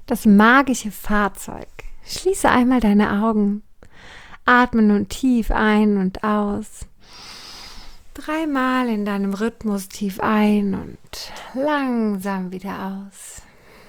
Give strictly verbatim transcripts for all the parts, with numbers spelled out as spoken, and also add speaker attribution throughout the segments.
Speaker 1: das magische Fahrzeug. Schließe einmal deine Augen. Atme nun tief ein und aus. Dreimal in deinem Rhythmus tief ein und langsam wieder aus.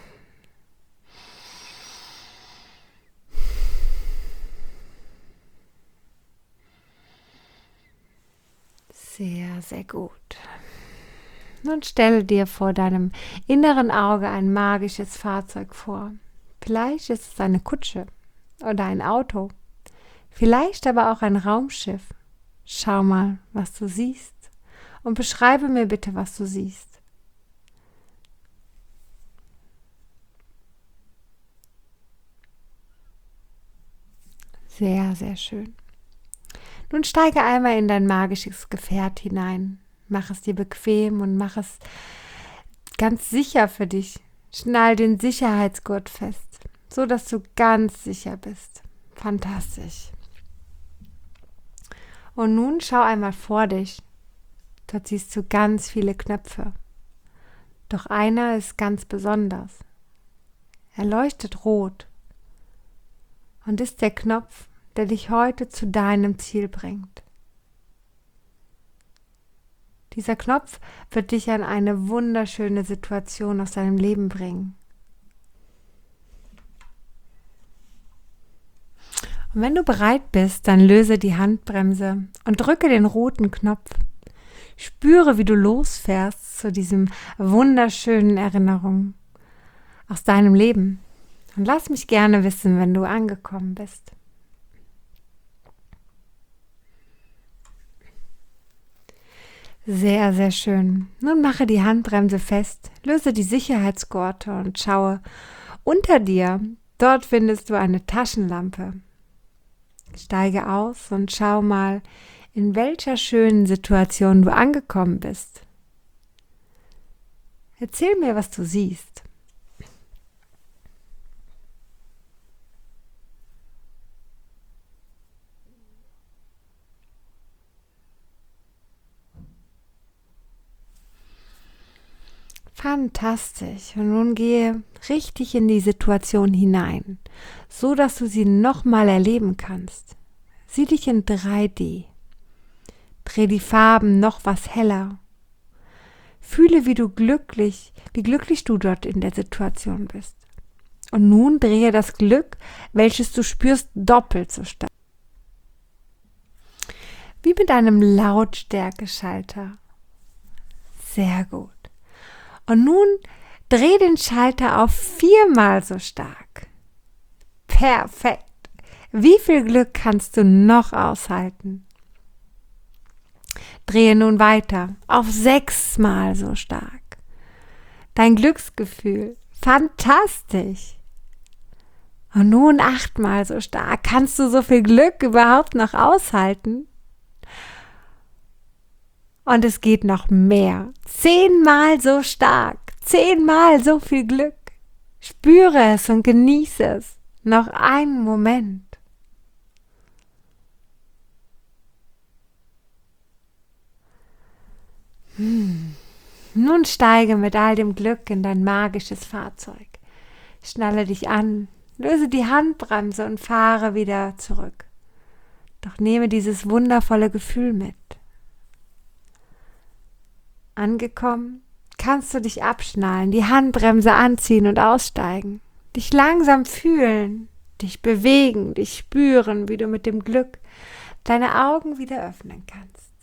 Speaker 1: Sehr, sehr gut. Nun stelle dir vor deinem inneren Auge ein magisches Fahrzeug vor. Vielleicht ist es eine Kutsche oder ein Auto, vielleicht aber auch ein Raumschiff. Schau mal, was du siehst und beschreibe mir bitte, was du siehst. Sehr, sehr schön. Nun steige einmal in dein magisches Gefährt hinein. Mach es dir bequem und mach es ganz sicher für dich. Schnall den Sicherheitsgurt fest, so dass du ganz sicher bist. Fantastisch. Und nun schau einmal vor dich. Dort siehst du ganz viele Knöpfe. Doch einer ist ganz besonders. Er leuchtet rot und ist der Knopf, der dich heute zu deinem Ziel bringt. Dieser Knopf wird dich an eine wunderschöne Situation aus deinem Leben bringen. Und wenn du bereit bist, dann löse die Handbremse und drücke den roten Knopf. Spüre, wie du losfährst zu diesem wunderschönen Erinnerung aus deinem Leben. Und lass mich gerne wissen, wenn du angekommen bist. Sehr, sehr schön. Nun mache die Handbremse fest, löse die Sicherheitsgurte und schaue unter dir. Dort findest du eine Taschenlampe. Steige aus und schau mal, in welcher schönen Situation du angekommen bist. Erzähl mir, was du siehst. Fantastisch. Und nun gehe richtig in die Situation hinein, so dass du sie nochmal erleben kannst. Sieh dich in drei D. Dreh die Farben noch was heller. Fühle, wie du glücklich, wie glücklich du dort in der Situation bist. Und nun drehe das Glück, welches du spürst, doppelt so stark. Wie mit einem Lautstärkeschalter. Sehr gut. Und nun dreh den Schalter auf viermal so stark. Perfekt. Wie viel Glück kannst du noch aushalten? Drehe nun weiter auf sechsmal so stark. Dein Glücksgefühl. Fantastisch. Und nun achtmal so stark. Kannst du so viel Glück überhaupt noch aushalten? Und es geht noch mehr. Zehnmal so stark. Zehnmal so viel Glück. Spüre es und genieße es. Noch einen Moment. Hm. Nun steige mit all dem Glück in dein magisches Fahrzeug. Schnalle dich an, löse die Handbremse und fahre wieder zurück. Doch nehme dieses wundervolle Gefühl mit. Angekommen, kannst du dich abschnallen, die Handbremse anziehen und aussteigen, dich langsam fühlen, dich bewegen, dich spüren, wie du mit dem Glück deine Augen wieder öffnen kannst.